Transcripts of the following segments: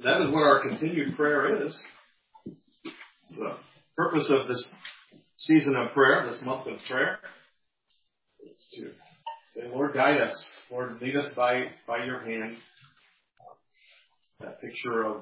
that is what our continued prayer is. The purpose of this season of prayer, this month of prayer, is to say, Lord, guide us. Lord, lead us by your hand. That picture of a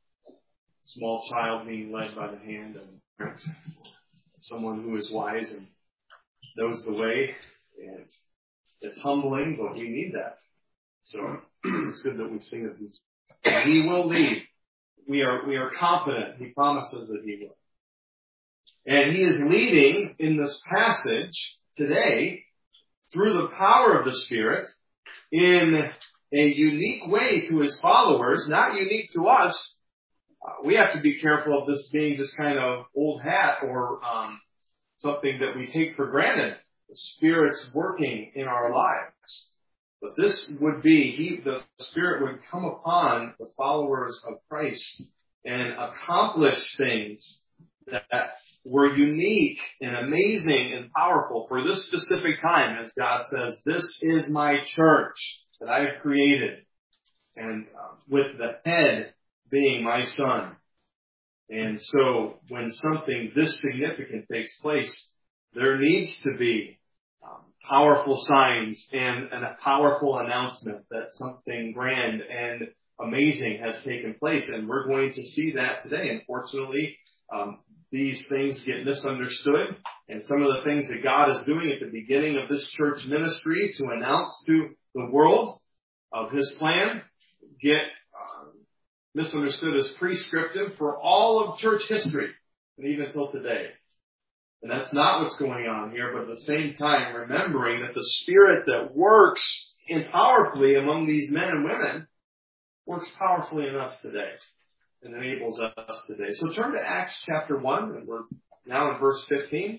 small child being led by the hand of someone who is wise and knows the way. And it's humbling, but we need that. So it's good that we sing of these. He will lead. We are confident. He promises that he will. And he is leading in this passage today through the power of the Spirit in a unique way to his followers, not unique to us. We have to be careful of this being just kind of old hat or something that we take for granted. The Spirit's working in our lives. But this would be, the Spirit would come upon the followers of Christ and accomplish things that were unique and amazing and powerful for this specific time, as God says, this is my church that I have created, and with the head being my Son. And so when something this significant takes place, there needs to be powerful signs and a powerful announcement that something grand and amazing has taken place. And we're going to see that today. Unfortunately, these things get misunderstood. And some of the things that God is doing at the beginning of this church ministry to announce to the world of his plan get misunderstood as prescriptive for all of church history and even till today. And that's not what's going on here, but at the same time, remembering that the Spirit that works powerfully among these men and women works powerfully in us today and enables us today. So turn to Acts chapter 1, and we're now in verse 15.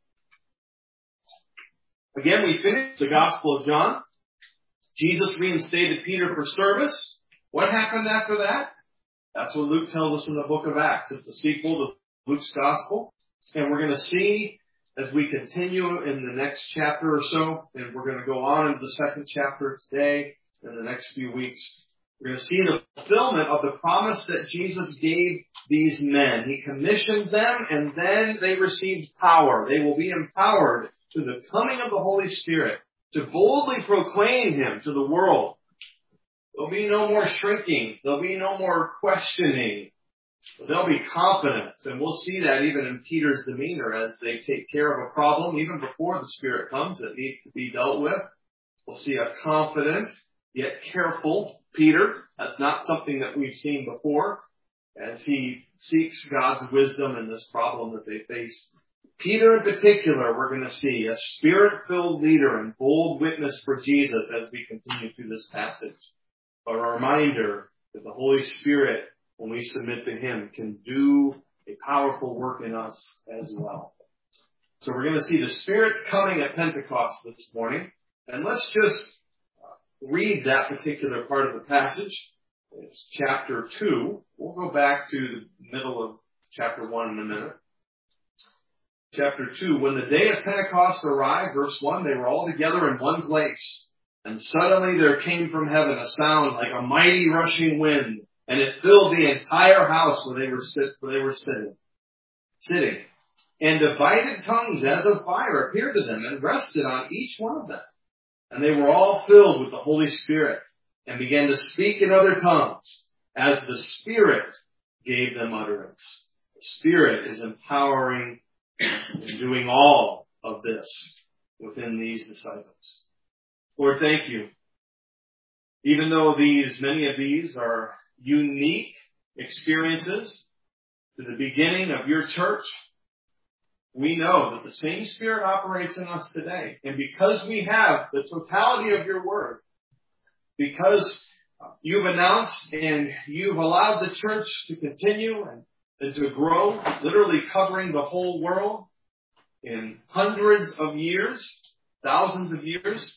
Again, we finished the Gospel of John. Jesus reinstated Peter for service. What happened after that? That's what Luke tells us in the book of Acts. It's a sequel to Luke's Gospel. And we're going to see as we continue in the next chapter or so, and we're going to go on into the second chapter today in the next few weeks, we're going to see the fulfillment of the promise that Jesus gave these men. He commissioned them, and then they received power. They will be empowered to the coming of the Holy Spirit to boldly proclaim him to the world. There'll be no more shrinking. There'll be no more questioning. There'll be confidence, and we'll see that even in Peter's demeanor as they take care of a problem, even before the Spirit comes, that needs to be dealt with. We'll see a confident, yet careful Peter. That's not something that we've seen before, as he seeks God's wisdom in this problem that they face. Peter in particular, we're going to see a Spirit-filled leader and bold witness for Jesus as we continue through this passage. A reminder that the Holy Spirit, when we submit to him, can do a powerful work in us as well. So we're going to see the Spirit's coming at Pentecost this morning. And let's just read that particular part of the passage. It's chapter 2. We'll go back to the middle of chapter 1 in a minute. Chapter 2. When the day of Pentecost arrived, verse 1, they were all together in one place. And suddenly there came from heaven a sound like a mighty rushing wind. And it filled the entire house where they were sitting. And divided tongues as of fire appeared to them and rested on each one of them. And they were all filled with the Holy Spirit and began to speak in other tongues as the Spirit gave them utterance. The Spirit is empowering and doing all of this within these disciples. Lord, thank you. Even though many of these are unique experiences to the beginning of your church, we know that the same Spirit operates in us today. And because we have the totality of your word, because you've announced and you've allowed the church to continue and to grow, literally covering the whole world in hundreds of years, thousands of years,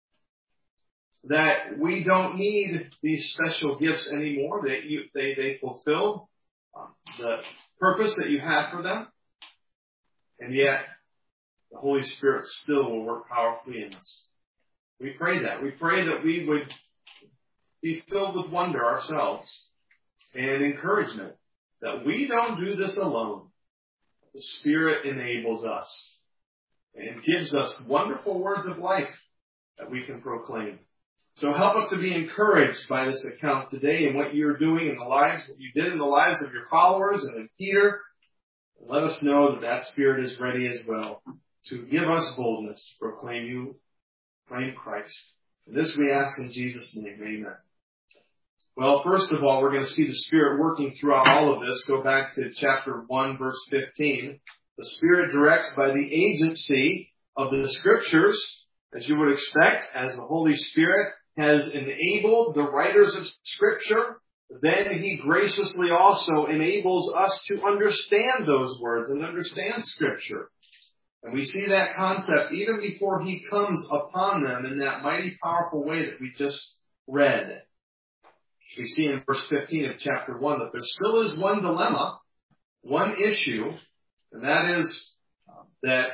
that we don't need these special gifts anymore, that they fulfill the purpose that you had for them. And yet, the Holy Spirit still will work powerfully in us. We pray that. We pray that we would be filled with wonder ourselves and encouragement that we don't do this alone. The Spirit enables us and gives us wonderful words of life that we can proclaim. So help us to be encouraged by this account today and what you're doing in the lives, what you did in the lives of your followers and in Peter. And let us know that that Spirit is ready as well to give us boldness to proclaim Christ. And this we ask in Jesus' name. Amen. Well, first of all, we're going to see the Spirit working throughout all of this. Go back to chapter 1, verse 15. The Spirit directs by the agency of the Scriptures, as you would expect, as the Holy Spirit has enabled the writers of Scripture, then He graciously also enables us to understand those words and understand Scripture. And we see that concept even before He comes upon them in that mighty powerful way that we just read. We see in verse 15 of chapter 1 that there still is one dilemma, one issue, and that is that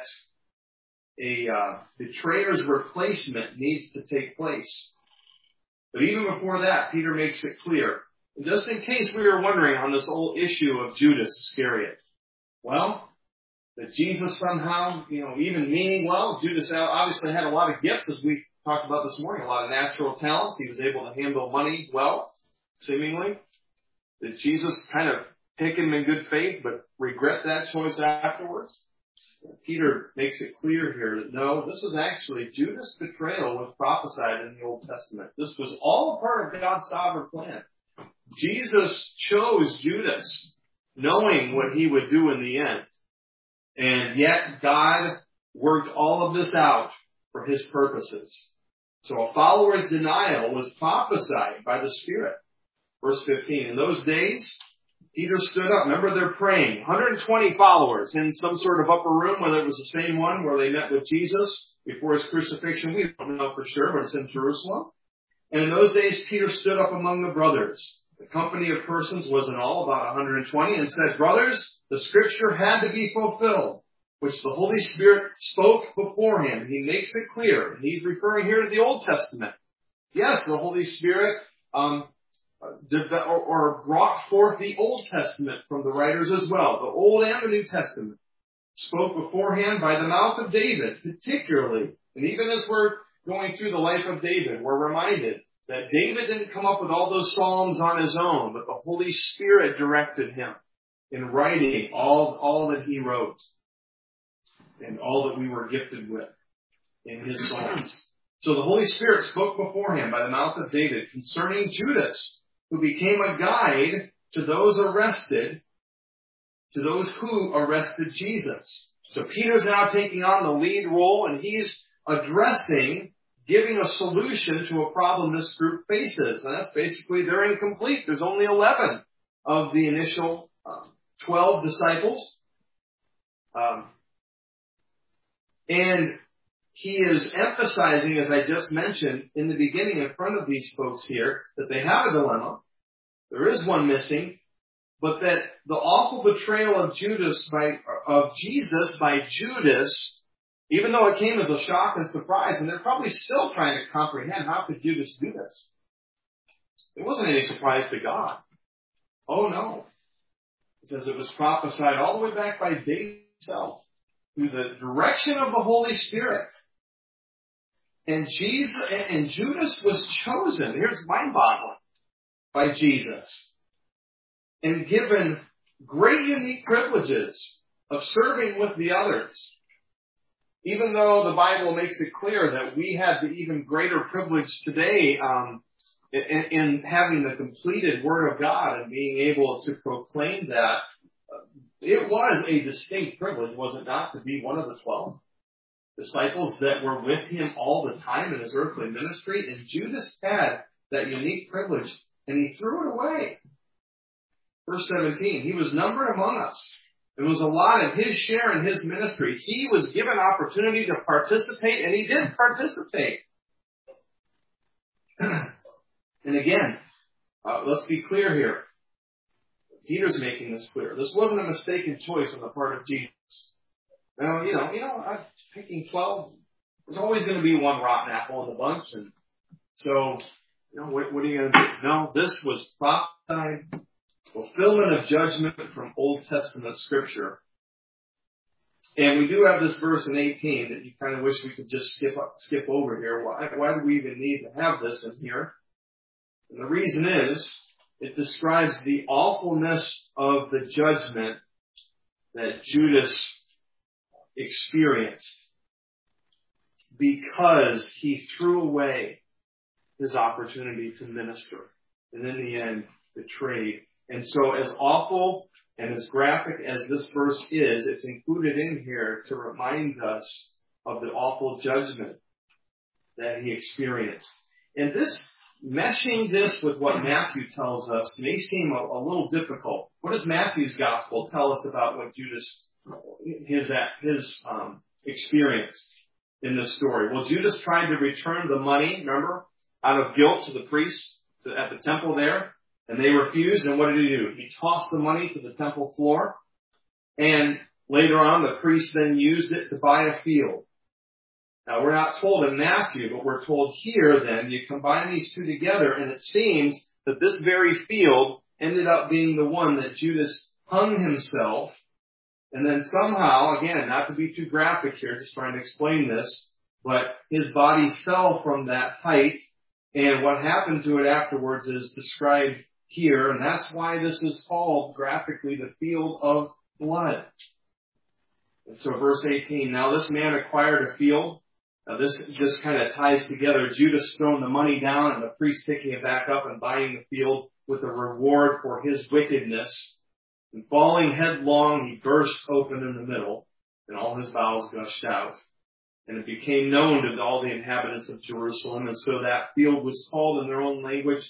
a betrayer's replacement needs to take place. But even before that, Peter makes it clear. And just in case we were wondering on this whole issue of Judas Iscariot, well, that Jesus somehow, even meaning well, Judas obviously had a lot of gifts, as we talked about this morning, a lot of natural talents. He was able to handle money well, seemingly. Did Jesus kind of take him in good faith, but regret that choice afterwards? Peter makes it clear here that no, this is actually Judas' betrayal was prophesied in the Old Testament. This was all a part of God's sovereign plan. Jesus chose Judas, knowing what he would do in the end. And yet God worked all of this out for His purposes. So a follower's denial was prophesied by the Spirit. Verse 15, in those days, Peter stood up. Remember, they're praying. 120 followers in some sort of upper room, whether it was the same one where they met with Jesus before His crucifixion. We don't know for sure, but it's in Jerusalem. And in those days, Peter stood up among the brothers. The company of persons was in all about 120 and said, brothers, the Scripture had to be fulfilled, which the Holy Spirit spoke beforehand. He makes it clear. And he's referring here to the Old Testament. Yes, the Holy Spirit brought forth the Old Testament from the writers as well, the Old and the New Testament, spoke beforehand by the mouth of David, particularly. And even as we're going through the life of David, we're reminded that David didn't come up with all those psalms on his own, but the Holy Spirit directed him in writing all that he wrote and all that we were gifted with in his psalms. So the Holy Spirit spoke beforehand by the mouth of David concerning Judas, who became a guide to those who arrested Jesus. So Peter's now taking on the lead role, and he's giving a solution to a problem this group faces. And that's basically they're incomplete. There's only 11 of the initial 12 disciples. And he is emphasizing, as I just mentioned in the beginning in front of these folks here, that they have a dilemma. There is one missing, but that the awful betrayal of Jesus by Judas, even though it came as a shock and surprise, and they're probably still trying to comprehend how could Judas do this. It wasn't any surprise to God. Oh no. It says it was prophesied all the way back by David himself, through the direction of the Holy Spirit. And Judas was chosen, here's mind-boggling, by Jesus, and given great unique privileges of serving with the others. Even though the Bible makes it clear that we have the even greater privilege today in having the completed Word of God and being able to proclaim that, it was a distinct privilege, was it not, to be one of the 12 disciples that were with him all the time in his earthly ministry? And Judas had that unique privilege, and he threw it away. Verse 17, he was numbered among us. It was allotted his share in his ministry. He was given opportunity to participate, and he did participate. And again, let's be clear here. Peter's making this clear. This wasn't a mistaken choice on the part of Jesus. Now, I'm picking 12. There's always going to be one rotten apple in the bunch. And so, what are you going to do? No, this was prophesied fulfillment of judgment from Old Testament Scripture. And we do have this verse in 18 that you kind of wish we could just skip over here. Why do we even need to have this in here? And the reason is, it describes the awfulness of the judgment that Judas experienced because he threw away his opportunity to minister and in the end betrayed. And so as awful and as graphic as this verse is, it's included in here to remind us of the awful judgment that he experienced. And meshing this with what Matthew tells us may seem a little difficult. What does Matthew's gospel tell us about what Judas, his experience in this story? Well, Judas tried to return the money, remember, out of guilt to the priests at the temple there, and they refused, and what did he do? He tossed the money to the temple floor, and later on the priest then used it to buy a field. Now, we're not told in Matthew, but we're told here then, you combine these two together, and it seems that this very field ended up being the one that Judas hung himself, and then somehow, again, not to be too graphic here, just trying to explain this, but his body fell from that height, and what happened to it afterwards is described here, and that's why this is called graphically the field of blood. And so verse 18, now this man acquired a field. Now this just kind of ties together Judas throwing the money down and the priest picking it back up and buying the field with a reward for his wickedness. And falling headlong, he burst open in the middle, and all his bowels gushed out. And it became known to all the inhabitants of Jerusalem, and so that field was called in their own language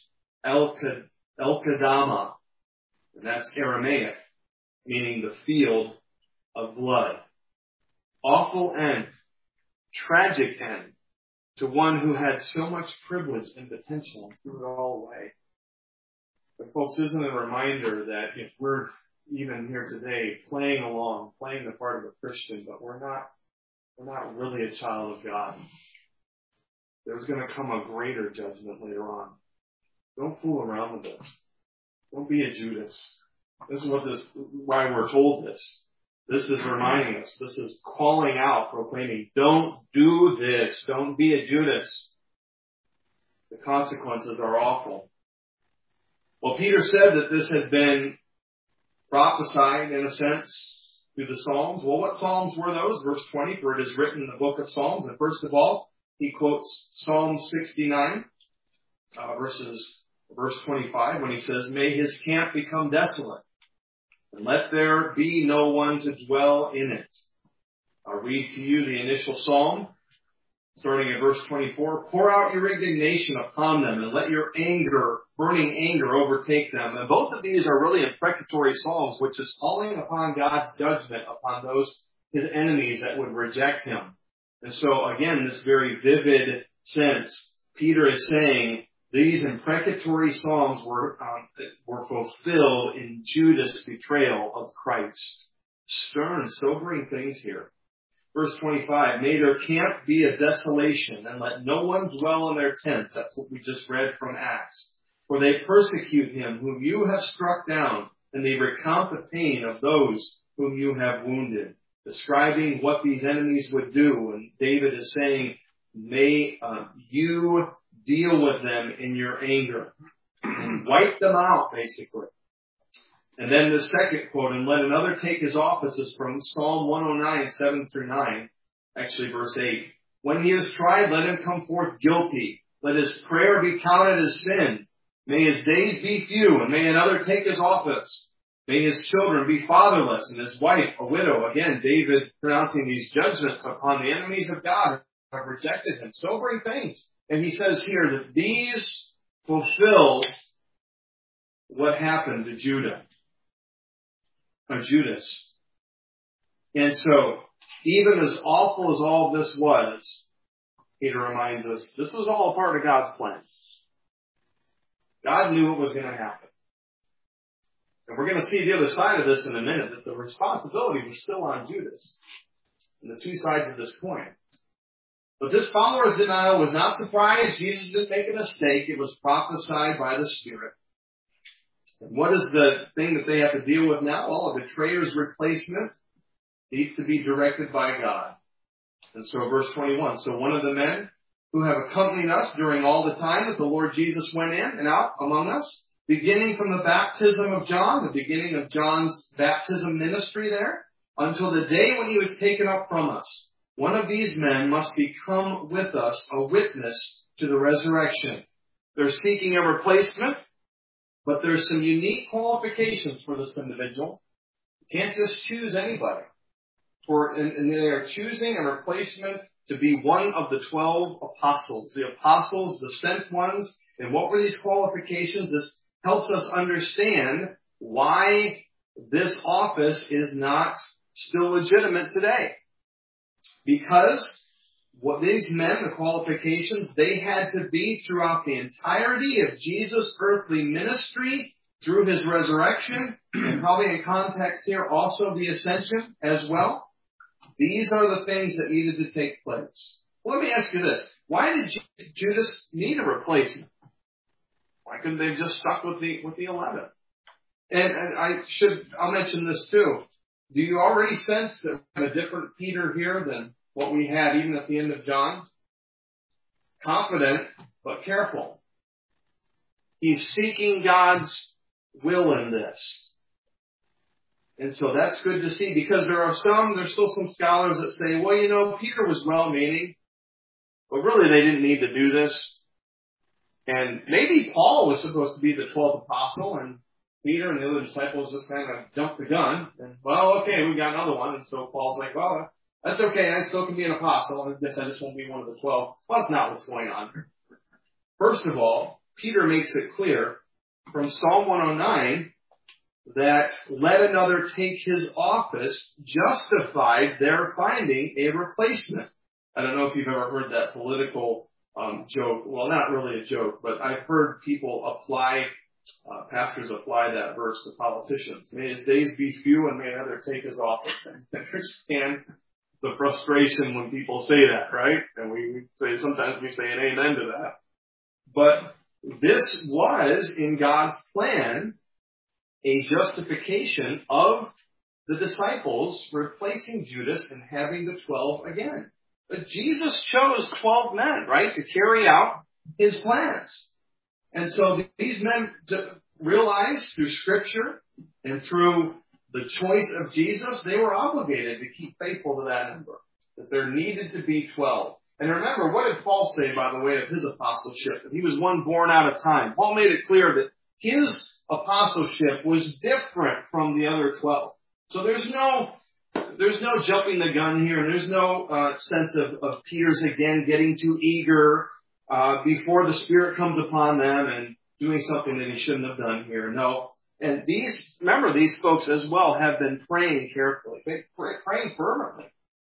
El-Kedama, and that's Aramaic, meaning the field of blood. Awful end, tragic end, to one who had so much privilege and potential and threw it all away. But folks, isn't it a reminder that if we're even here today playing along, playing the part of a Christian, but we're not really a child of God, there's going to come a greater judgment later on. Don't fool around with this. Don't be a Judas. This is why we're told this. This is reminding us. This is calling out, proclaiming, don't do this. Don't be a Judas. The consequences are awful. Well, Peter said that this had been prophesied, in a sense, through the Psalms. Well, what Psalms were those? Verse 20, for it is written in the book of Psalms. And first of all, he quotes Psalm 69, verse 25, when he says, may his camp become desolate, and let there be no one to dwell in it. I'll read to you the initial psalm, starting at verse 24. Pour out your indignation upon them, and let your burning anger overtake them. And both of these are really imprecatory psalms, which is calling upon God's judgment upon those, his enemies that would reject him. And so again, this very vivid sense, Peter is saying, these imprecatory psalms were fulfilled in Judas' betrayal of Christ. Stern, sobering things here. Verse 25, may their camp be a desolation, and let no one dwell in their tents. That's what we just read from Acts. For they persecute him whom you have struck down, and they recount the pain of those whom you have wounded. Describing what these enemies would do. And David is saying, may you deal with them in your anger. And wipe them out, basically. And then the second quote, and let another take his offices, from Psalm 109, 7 through 9. Actually, verse 8. When he is tried, let him come forth guilty. Let his prayer be counted as sin. May his days be few, and may another take his office. May his children be fatherless, and his wife a widow. Again, David pronouncing these judgments upon the enemies of God who have rejected him. Sobering things. And he says here that these fulfill what happened to Judas. And so, even as awful as all this was, Peter reminds us, this was all a part of God's plan. God knew what was going to happen. And we're going to see the other side of this in a minute, that the responsibility was still on Judas. And the two sides of this coin. But this follower's denial was not surprised. Jesus didn't make a mistake. It was prophesied by the Spirit. And what is the thing that they have to deal with now? Well, a betrayer's replacement needs to be directed by God. And so verse 21, so one of the men who have accompanied us during all the time that the Lord Jesus went in and out among us, beginning from the baptism of John, the beginning of John's baptism ministry there, until the day when he was taken up from us. One of these men must become with us a witness to the resurrection. They're seeking a replacement, but there's some unique qualifications for this individual. You can't just choose anybody. And they are choosing a replacement to be one of the 12 apostles. The apostles, the sent ones. And what were these qualifications? This helps us understand why this office is not still legitimate today. Because what these men, the qualifications, they had to be throughout the entirety of Jesus' earthly ministry, through his resurrection, and probably in context here also the ascension as well. These are the things that needed to take place. Well, let me ask you this. Why did Judas need a replacement? Why couldn't they have just stuck with the 11? And I'll mention this too. Do you already sense that we have a different Peter here than what we had even at the end of John? Confident, but careful. He's seeking God's will in this. And so that's good to see, because there's still some scholars that say, well, Peter was well-meaning, but really they didn't need to do this. And maybe Paul was supposed to be the 12th apostle, and Peter and the other disciples just kind of jumped the gun. And, okay, we got another one. And so Paul's like, well, that's okay. I still can be an apostle. I guess I just won't be one of the 12. Well, that's not what's going on. First of all, Peter makes it clear from Psalm 109 that let another take his office justified their finding a replacement. I don't know if you've ever heard that political joke. Well, not really a joke, but I've heard people pastors apply that verse to politicians. May his days be few and may another take his office. And I understand the frustration when people say that, right? And sometimes we say an amen to that. But this was, in God's plan, a justification of the disciples replacing Judas and having the 12 again. But Jesus chose 12 men, right, to carry out his plans. And so these men realized through Scripture and through the choice of Jesus, they were obligated to keep faithful to that number, that there needed to be 12. And remember, what did Paul say, by the way, of his apostleship? That he was one born out of time. Paul made it clear that his apostleship was different from the other 12. So there's no jumping the gun here. There's no sense of Peter's again getting too eager before the Spirit comes upon them and doing something that he shouldn't have done here. No. And these folks as well have been praying carefully, praying fervently.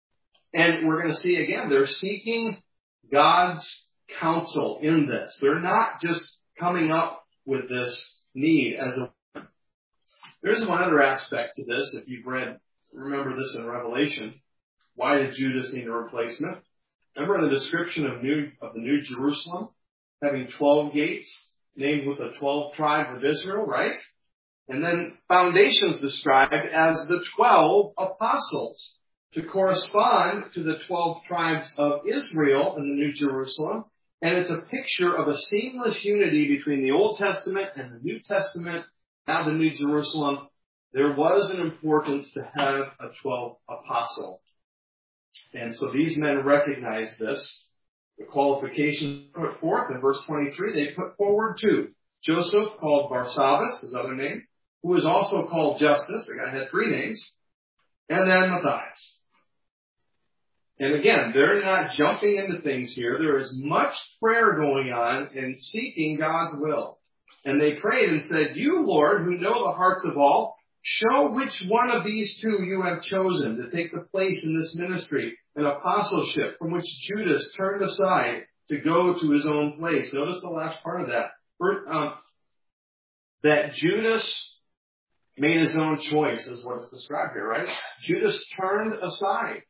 And we're going to see again, they're seeking God's counsel in this. They're not just coming up with this need as a... There's one other aspect to this, if you've remember this in Revelation. Why did Judas need a replacement? Remember in the description of the New Jerusalem, having 12 gates, named with the 12 tribes of Israel, right? And then foundations described as the 12 apostles to correspond to the 12 tribes of Israel in the New Jerusalem. And it's a picture of a seamless unity between the Old Testament and the New Testament, now the New Jerusalem. There was an importance to have a 12th apostle. And so these men recognized this. The qualifications put forth in verse 23, they put forward two. Joseph, called Barsabbas, his other name, who was also called Justus. The guy had three names. And then Matthias. And again, they're not jumping into things here. There is much prayer going on in seeking God's will. And they prayed and said, you, Lord, who know the hearts of all, show which one of these two you have chosen to take the place in this ministry and apostleship from which Judas turned aside to go to his own place. Notice the last part of that. That Judas made his own choice is what it's described here, right? Judas turned aside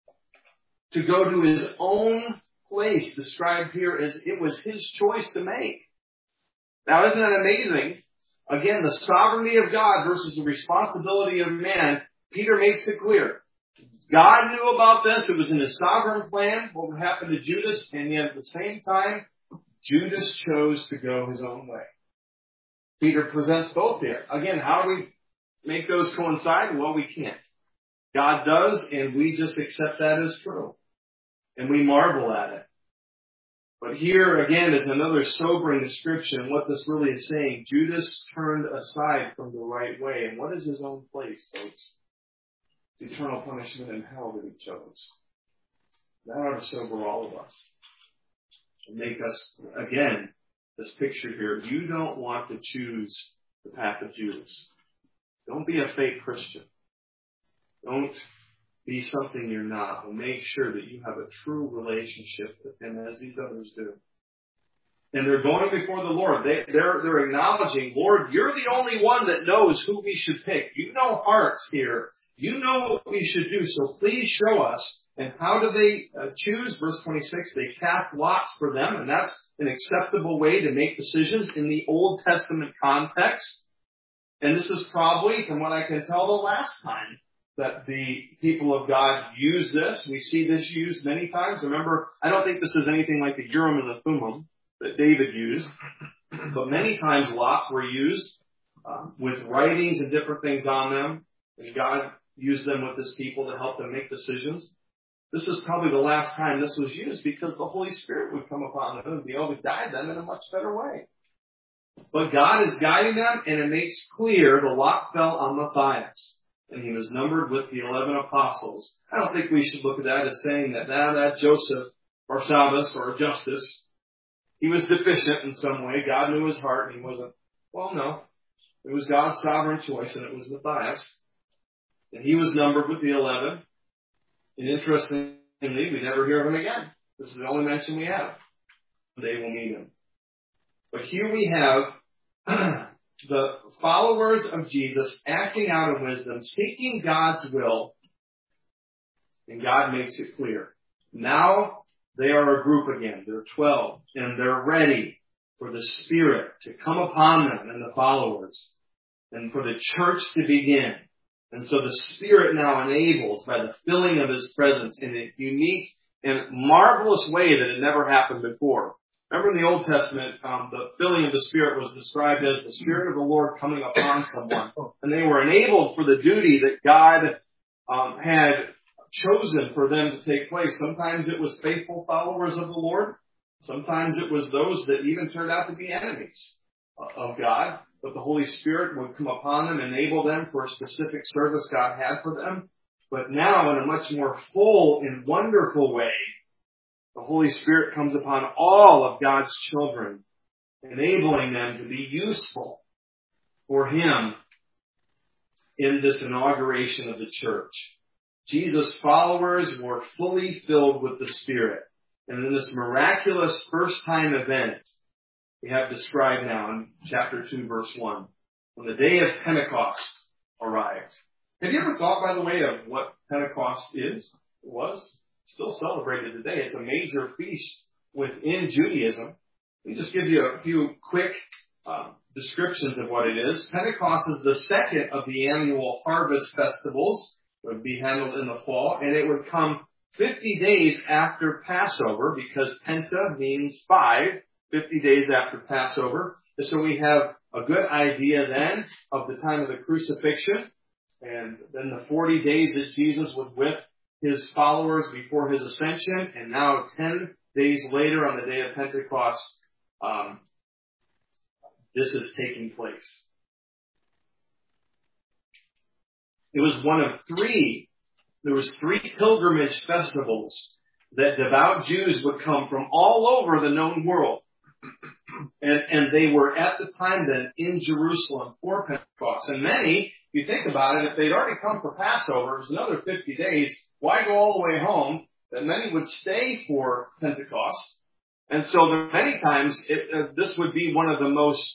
to go to his own place, described here as it was his choice to make. Now, isn't that amazing? Again, the sovereignty of God versus the responsibility of man, Peter makes it clear. God knew about this. It was in his sovereign plan what would happen to Judas, and yet at the same time, Judas chose to go his own way. Peter presents both here. Again, how do we make those coincide? Well, we can't. God does, and we just accept that as true. And we marvel at it. But here again is another sobering description. What this really is saying, Judas turned aside from the right way. And what is his own place, folks? It's eternal punishment in hell that he chose. That ought to sober all of us. And make us, again, this picture here. You don't want to choose the path of Judas. Don't be a fake Christian. Don't be something you're not. But make sure that you have a true relationship with him as these others do. And they're going before the Lord. They're acknowledging, Lord, you're the only one that knows who we should pick. You know hearts here. You know what we should do. So please show us. And how do they choose? Verse 26, they cast lots for them. And that's an acceptable way to make decisions in the Old Testament context. And this is probably, from what I can tell, the last time that the people of God use this. We see this used many times. Remember, I don't think this is anything like the Urim and the Thummim that David used. But many times lots were used with writings and different things on them. And God used them with his people to help them make decisions. This is probably the last time this was used because the Holy Spirit would come upon them and be able to guide them in a much better way. But God is guiding them, and it makes clear the lot fell on Matthias, and he was numbered with the 11 apostles. I don't think we should look at that as saying that Joseph or Sabbas or Justus, he was deficient in some way. God knew his heart, and he wasn't. Well, no. It was God's sovereign choice, and it was Matthias. And he was numbered with the 11. And interestingly, we never hear of him again. This is the only mention we have. They will meet him. But here we have the followers of Jesus acting out of wisdom, seeking God's will, and God makes it clear. Now they are a group again. They're 12, and they're ready for the Spirit to come upon them and the followers, and for the church to begin. And so the Spirit now enables by the filling of His presence in a unique and marvelous way that had never happened before. Remember in the Old Testament, the filling of the Spirit was described as the Spirit of the Lord coming upon someone. And they were enabled for the duty that God had chosen for them to take place. Sometimes it was faithful followers of the Lord. Sometimes it was those that even turned out to be enemies of God. But the Holy Spirit would come upon them, enable them for a specific service God had for them. But now in a much more full and wonderful way, the Holy Spirit comes upon all of God's children, enabling them to be useful for Him in this inauguration of the church. Jesus' followers were fully filled with the Spirit. And in this miraculous first-time event, we have described now in chapter 2, verse 1, when the day of Pentecost arrived. Have you ever thought, by the way, of what Pentecost was? Still celebrated today. It's a major feast within Judaism. Let me just give you a few quick descriptions of what it is. Pentecost is the second of the annual harvest festivals. It would be handled in the fall, and it would come 50 days after Passover, because Penta means 5, 50 days after Passover. And so we have a good idea then of the time of the crucifixion, and then the 40 days that Jesus was with His followers before His ascension, and now 10 days later on the day of Pentecost, this is taking place. It was one of three. There was 3 pilgrimage festivals that devout Jews would come from all over the known world. And they were at the time then in Jerusalem for Pentecost. And many, if you think about it, if they'd already come for Passover, it was another 50 days. Why go all the way home? That many would stay for Pentecost. And so many times this would be one of the most,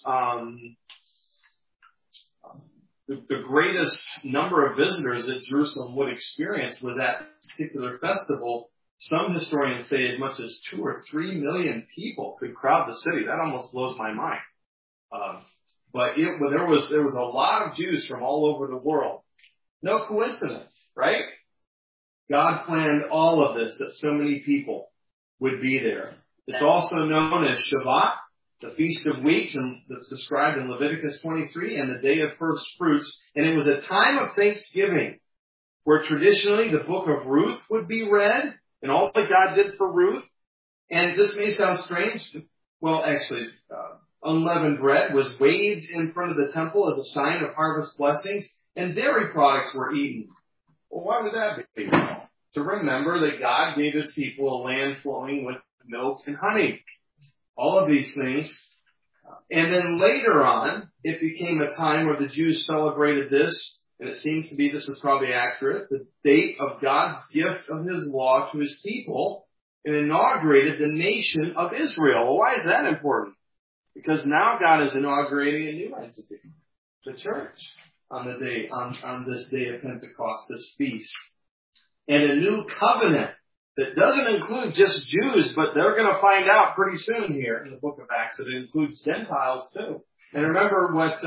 the greatest number of visitors that Jerusalem would experience was that particular festival. Some historians say as much as 2 or 3 million people could crowd the city. That almost blows my mind. But there was a lot of Jews from all over the world. No coincidence, right? God planned all of this, that so many people would be there. It's also known as Shabbat, the Feast of Weeks, and that's described in Leviticus 23, and the Day of First Fruits. And it was a time of thanksgiving, where traditionally the book of Ruth would be read, and all that God did for Ruth. And this may sound strange. Well, actually, unleavened bread was waved in front of the temple as a sign of harvest blessings, and dairy products were eaten. Well, why would that be? To remember that God gave his people a land flowing with milk and honey. All of these things. And then later on, it became a time where the Jews celebrated this, and it seems to be, this is probably accurate, the date of God's gift of his law to his people, and inaugurated the nation of Israel. Well, why is that important? Because now God is inaugurating a new entity, the church, on this day of Pentecost, this feast. And a new covenant that doesn't include just Jews, but they're going to find out pretty soon here in the book of Acts that it includes Gentiles too. And remember what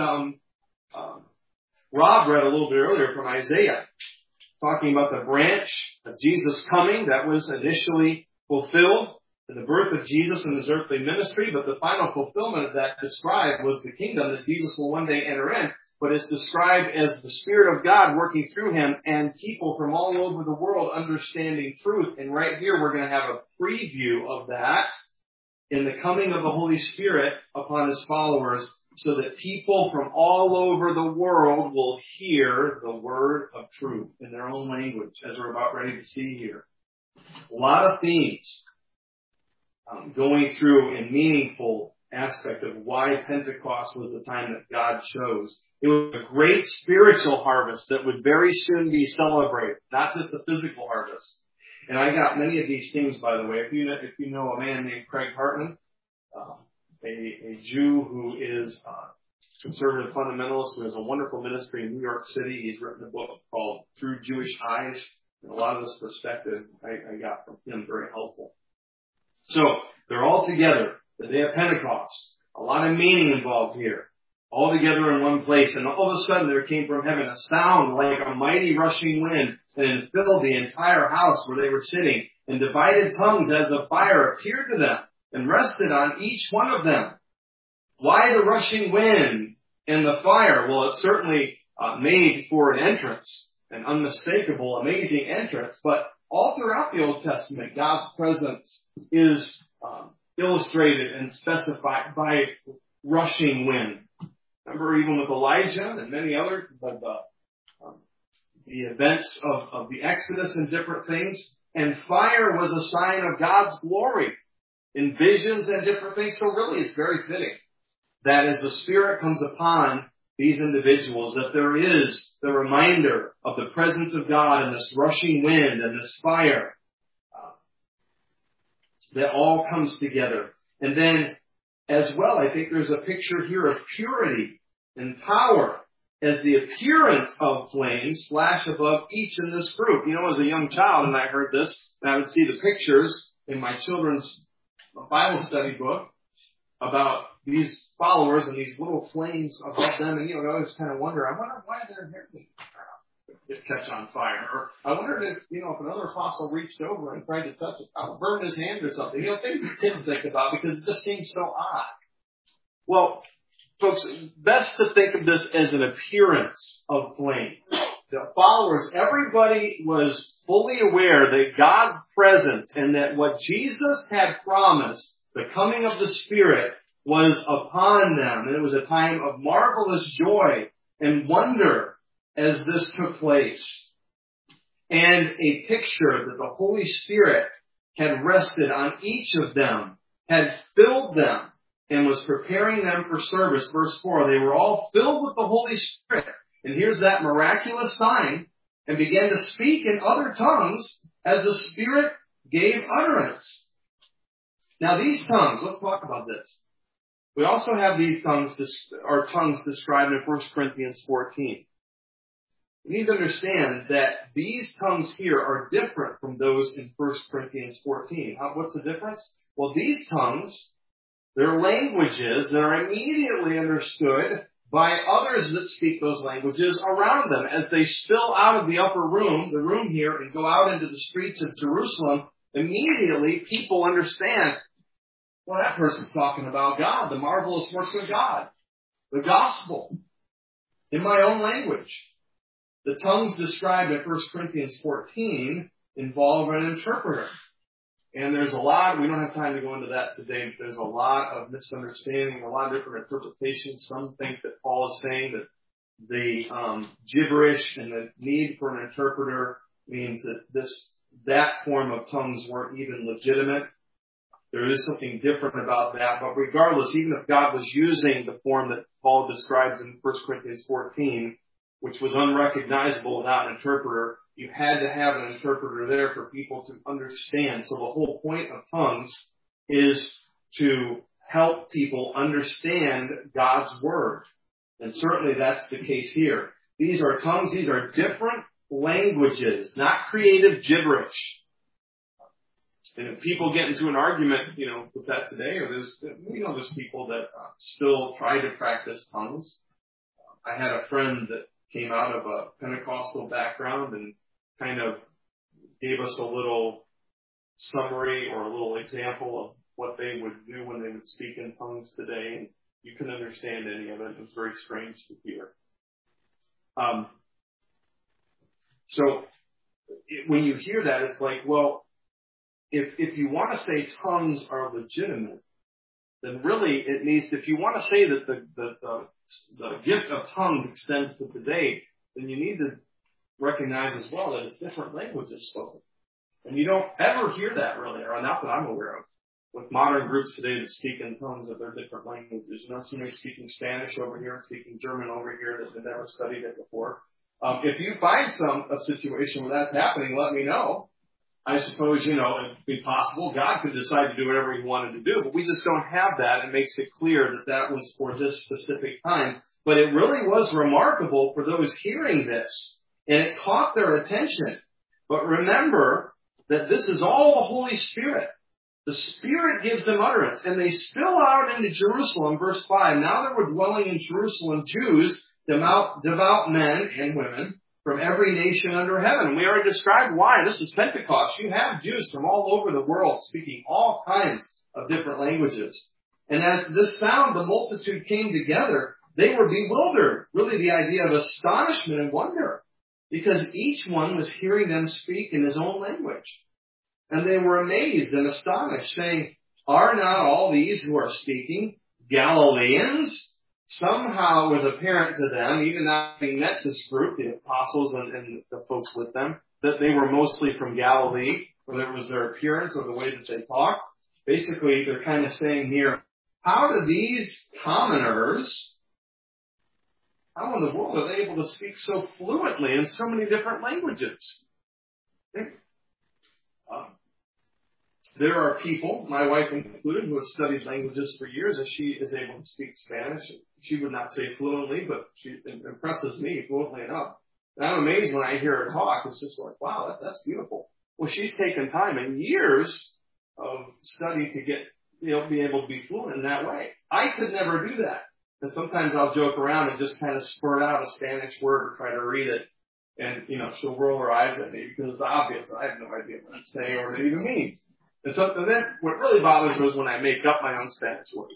Rob read a little bit earlier from Isaiah, talking about the branch of Jesus coming that was initially fulfilled in the birth of Jesus and his earthly ministry, but the final fulfillment of that described was the kingdom that Jesus will one day enter in. But it's described as the Spirit of God working through him and people from all over the world understanding truth. And right here we're going to have a preview of that in the coming of the Holy Spirit upon his followers, so that people from all over the world will hear the word of truth in their own language, as we're about ready to see here. A lot of themes going through in meaningful aspect of why Pentecost was the time that God chose. It was a great spiritual harvest that would very soon be celebrated, not just the physical harvest. And I got many of these things, by the way. If you know a man named Craig Hartman, a Jew who is conservative fundamentalist, who has a wonderful ministry in New York City. He's written a book called Through Jewish Eyes. And a lot of this perspective I got from him, very helpful. So they're all together, the day of Pentecost. A lot of meaning involved here. All together in one place. And all of a sudden there came from heaven a sound like a mighty rushing wind, and it filled the entire house where they were sitting. And divided tongues as of fire appeared to them and rested on each one of them. Why the rushing wind and the fire? Well, it certainly made for an entrance, an unmistakable, amazing entrance. But all throughout the Old Testament, God's presence is illustrated and specified by rushing wind. Remember, even with Elijah and many other the events of the Exodus and different things. And fire was a sign of God's glory in visions and different things. So really, it's very fitting that as the Spirit comes upon these individuals, that there is the reminder of the presence of God and this rushing wind and this fire that all comes together. And then as well, I think there's a picture here of purity and power as the appearance of flames flash above each in this group. You know, as a young child, and I heard this, and I would see the pictures in my children's Bible study book about these followers and these little flames above them. And, I always kind of wonder why their hair didn't catch on fire. Or I wondered if another apostle reached over and tried to touch it, burn his hand or something. Things that kids think about because it just seems so odd. Well, folks, best to think of this as an appearance of flame. The followers, everybody was fully aware that God's presence and that what Jesus had promised, the coming of the Spirit, was upon them. And it was a time of marvelous joy and wonder as this took place. And a picture that the Holy Spirit had rested on each of them, had filled them, and was preparing them for service. Verse 4, they were all filled with the Holy Spirit. And here's that miraculous sign, and began to speak in other tongues as the Spirit gave utterance. Now these tongues, let's talk about this. We also have these tongues described in 1 Corinthians 14. You need to understand that these tongues here are different from those in 1 Corinthians 14. What's the difference? Well, these tongues, they're languages that are immediately understood by others that speak those languages around them. As they spill out of the upper room, the room here, and go out into the streets of Jerusalem, immediately people understand, well, that person's talking about God, the marvelous works of God, the gospel, in my own language. The tongues described in 1 Corinthians 14 involve an interpreter. And there's a lot, we don't have time to go into that today, but there's a lot of misunderstanding, a lot of different interpretations. Some think that Paul is saying that the gibberish and the need for an interpreter means that that form of tongues weren't even legitimate. There is something different about that. But regardless, even if God was using the form that Paul describes in 1 Corinthians 14, which was unrecognizable without an interpreter, you had to have an interpreter there for people to understand. So the whole point of tongues is to help people understand God's word. And certainly that's the case here. These are tongues, these are different languages, not creative gibberish. And if people get into an argument, with that today, or there's people that still try to practice tongues. I had a friend that came out of a Pentecostal background and kind of gave us a little summary or a little example of what they would do when they would speak in tongues today. And you couldn't understand any of it. It was very strange to hear. So when you hear that, it's like, well, if you want to say tongues are legitimate, then really it means if you want to say that the gift of tongues extends to today, then you need to recognize as well that it's different languages spoken. And you don't ever hear that really, or not that I'm aware of, with modern groups today that speak in tongues of their different languages. You know, somebody speaking Spanish over here and speaking German over here that never studied it before. If you find a situation where that's happening, let me know. I suppose, it'd be possible. God could decide to do whatever he wanted to do, but we just don't have that. It makes it clear that was for this specific time. But it really was remarkable for those hearing this, and it caught their attention. But remember that this is all the Holy Spirit. The Spirit gives them utterance, and they spill out into Jerusalem, verse 5. Now there were dwelling in Jerusalem Jews, devout men and women, from every nation under heaven. We already described why. This is Pentecost. You have Jews from all over the world speaking all kinds of different languages. And as this sound, the multitude came together, they were bewildered. Really the idea of astonishment and wonder. Because each one was hearing them speak in his own language. And they were amazed and astonished, saying, are not all these who are speaking Galileans? Somehow it was apparent to them, even having met this group, the apostles and the folks with them, that they were mostly from Galilee, whether it was their appearance or the way that they talked. Basically, they're kind of saying here, how do these commoners, how in the world are they able to speak so fluently in so many different languages? There are people, my wife included, who have studied languages for years, and she is able to speak Spanish. She would not say fluently, but she impresses me fluently enough. And I'm amazed when I hear her talk. It's just like, wow, that's beautiful. Well, she's taken time and years of study to get, be able to be fluent in that way. I could never do that. And sometimes I'll joke around and just kind of spurt out a Spanish word or try to read it. And, she'll roll her eyes at me because it's obvious. I have no idea what I'm saying or what it even means. And so then what really bothers me is when I make up my own Spanish words.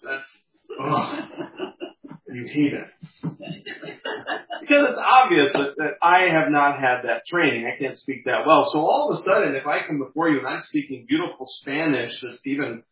You hate it. Because it's obvious that I have not had that training. I can't speak that well. So all of a sudden, if I come before you and I'm speaking beautiful Spanish that's even,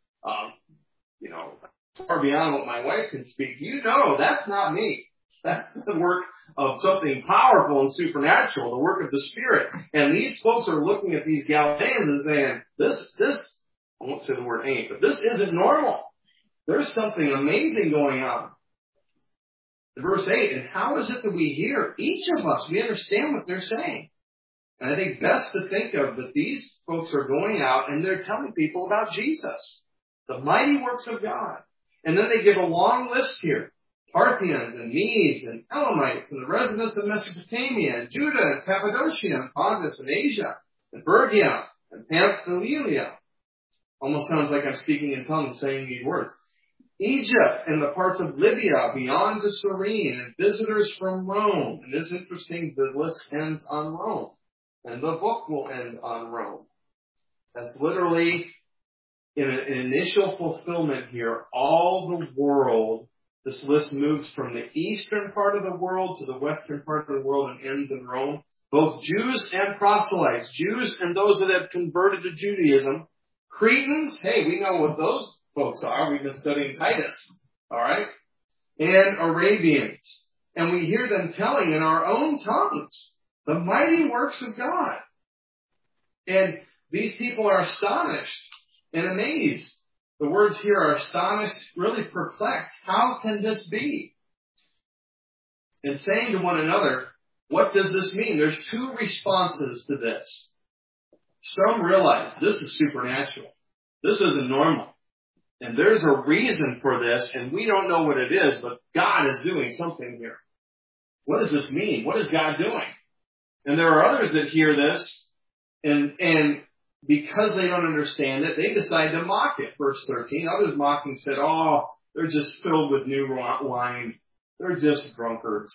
far beyond what my wife can speak, that's not me. That's the work of something powerful and supernatural, the work of the Spirit. And these folks are looking at these Galileans and saying, this, I won't say the word ain't, but this isn't normal. There's something amazing going on. Verse 8, and how is it that we hear? Each of us, we understand what they're saying. And I think best to think of that these folks are going out and they're telling people about Jesus, the mighty works of God. And then they give a long list here. Parthians and Medes and Elamites and the residents of Mesopotamia and Judah and Cappadocia and Pontus and Asia and Phrygia and Pamphylia. Almost sounds like I'm speaking in tongues saying these words. Egypt and the parts of Libya beyond to Cyrene, and visitors from Rome. And it's interesting, the list ends on Rome. And the book will end on Rome. That's literally, in an initial fulfillment here, all the world. This list moves from the eastern part of the world to the western part of the world and ends in Rome. Both Jews and proselytes, Jews and those that have converted to Judaism. Cretans, hey, we know what those folks are. We've been studying Titus, all right? And Arabians. And we hear them telling in our own tongues the mighty works of God. And these people are astonished and amazed. The words here are astonished, really perplexed. How can this be? And saying to one another, what does this mean? There's two responses to this. Some realize this is supernatural. This isn't normal. And there's a reason for this, and we don't know what it is, but God is doing something here. What does this mean? What is God doing? And there are others that hear this, and because they don't understand it, they decide to mock it. Verse 13, others mocking said, oh, they're just filled with new wine. They're just drunkards.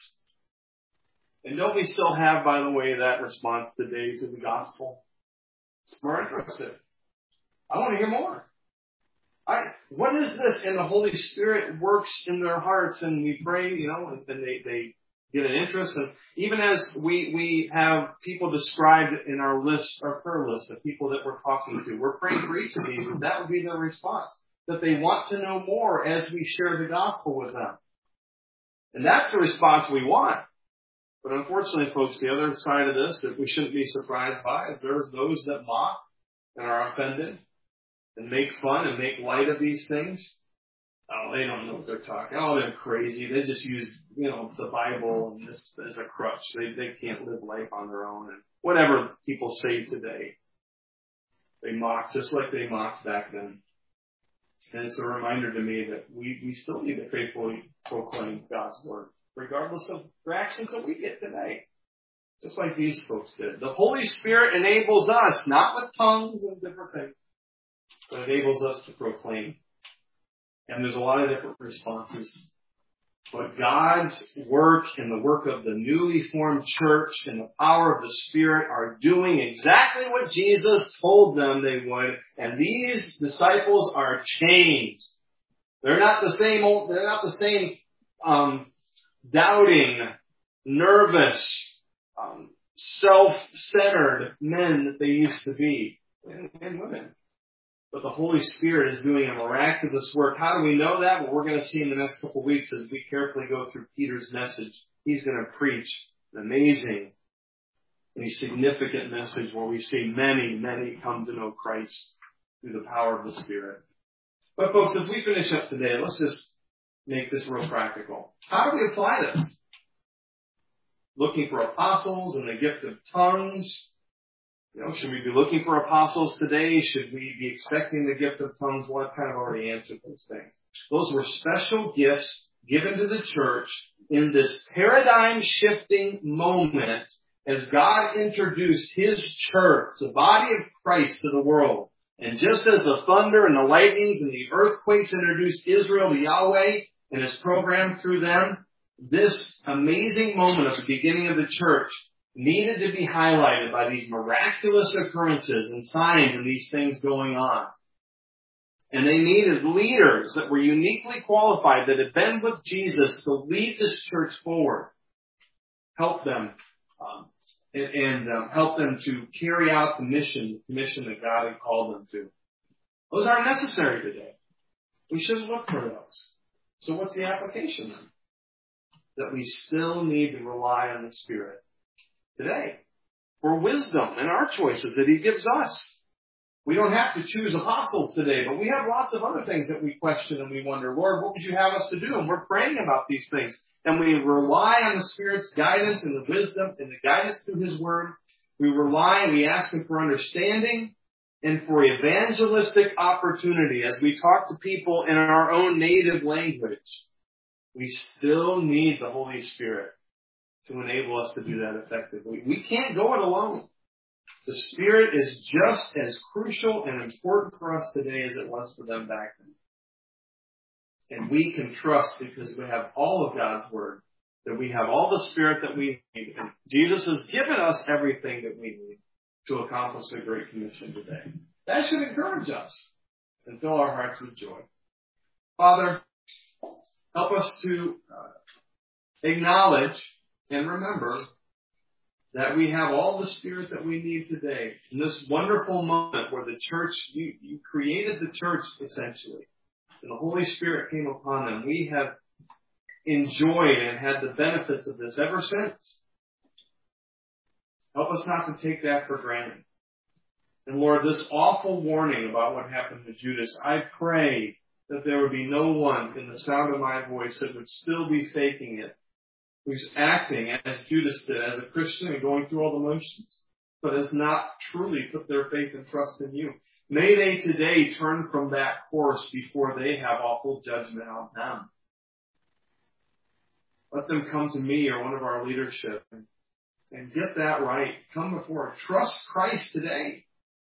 And don't we still have, by the way, that response today to the gospel? We're interested. I want to hear more. What is this? And the Holy Spirit works in their hearts, and we pray, and they get an interest. And even as we have people described in our list, our prayer list of people that we're talking to, we're praying for each of these, and that would be their response, that they want to know more as we share the gospel with them. And that's the response we want. But unfortunately, folks, the other side of this that we shouldn't be surprised by is there's those that mock and are offended and make fun and make light of these things. Oh, they don't know what they're talking. Oh, they're crazy. They just use, the Bible and this as a crutch. They can't live life on their own. And whatever people say today, they mock just like they mocked back then. And it's a reminder to me that we still need to faithfully proclaim God's word, regardless of reactions that we get today. Just like these folks did. The Holy Spirit enables us, not with tongues and different things, but enables us to proclaim. And there's a lot of different responses. But God's work and the work of the newly formed church and the power of the Spirit are doing exactly what Jesus told them they would. And these disciples are changed. They're not the same doubting, nervous, self-centered men that they used to be. And women. But the Holy Spirit is doing a miraculous work. How do we know that? Well, we're going to see in the next couple of weeks as we carefully go through Peter's message. He's going to preach an amazing and significant message where we see many, many come to know Christ through the power of the Spirit. But folks, as we finish up today, let's just make this real practical. How do we apply this? Looking for apostles and the gift of tongues. Should we be looking for apostles today? Should we be expecting the gift of tongues? Well, I've kind of already answered those things. Those were special gifts given to the church in this paradigm-shifting moment as God introduced His church, the body of Christ, to the world. And just as the thunder and the lightnings and the earthquakes introduced Israel to Yahweh and His program through them, this amazing moment of the beginning of the church needed to be highlighted by these miraculous occurrences and signs and these things going on. And they needed leaders that were uniquely qualified, that had been with Jesus to lead this church forward, help them, and help them to carry out the mission that God had called them to. Those aren't necessary today. We shouldn't look for those. So what's the application then? That we still need to rely on the Spirit today for wisdom in our choices that He gives us. We don't have to choose apostles today, but we have lots of other things that we question and we wonder, Lord, what would you have us to do? And we're praying about these things. And we rely on the Spirit's guidance and the wisdom and the guidance through His Word. We rely and we ask Him for understanding and for evangelistic opportunity as we talk to people in our own native language. We still need the Holy Spirit to enable us to do that effectively. We can't go it alone. The Spirit is just as crucial and important for us today as it was for them back then. And we can trust, because we have all of God's Word, that we have all the Spirit that we need. And Jesus has given us everything that we need to accomplish the Great Commission today. That should encourage us and fill our hearts with joy. Father, help us to acknowledge and remember that we have all the Spirit that we need today. In this wonderful moment where the church, you created the church essentially, and the Holy Spirit came upon them. We have enjoyed and had the benefits of this ever since. Help us not to take that for granted. And Lord, this awful warning about what happened to Judas, I pray that there would be no one in the sound of my voice that would still be faking it, who's acting as Judas did, as a Christian and going through all the motions, but has not truly put their faith and trust in you. May they today turn from that course before they have awful judgment on them. Let them come to me or one of our leadership and get that right. Come before. Trust Christ today.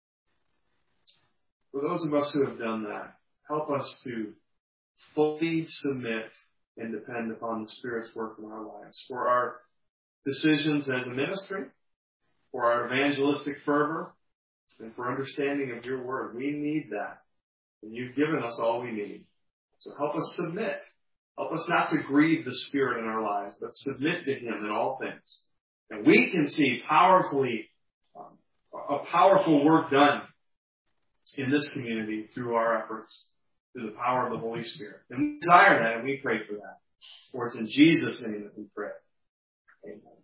For those of us who have done that, help us to fully submit and depend upon the Spirit's work in our lives. For our decisions as a ministry, for our evangelistic fervor, and for understanding of your word. We need that. And you've given us all we need. So help us submit. Help us not to grieve the Spirit in our lives, but submit to Him in all things. And we can see powerfully, a powerful work done in this community through our efforts, through the power of the Holy Spirit. And we desire that and we pray for that. For it's in Jesus' name that we pray. Amen.